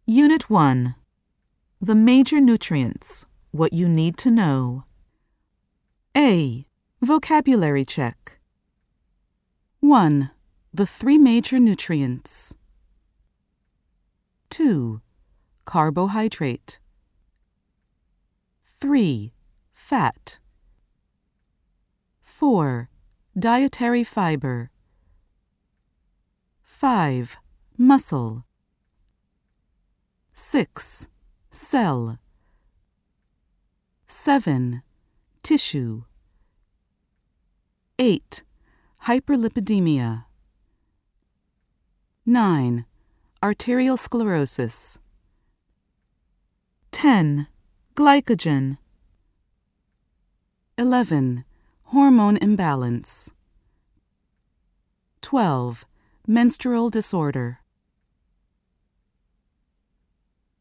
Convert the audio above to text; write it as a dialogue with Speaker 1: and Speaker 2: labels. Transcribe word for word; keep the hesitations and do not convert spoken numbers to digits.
Speaker 1: Unit one. The major nutrients, what you need to know. A. Vocabulary check. one. The three major nutrients. two. Carbohydrate. three. Fat. four. Dietary fiber. five. Muscle. six. Cell. seven. Tissue. eight. Hyperlipidemia. nine. Arterial sclerosis. ten. Glycogen. eleven. Hormone imbalance. twelve. Menstrual disorder.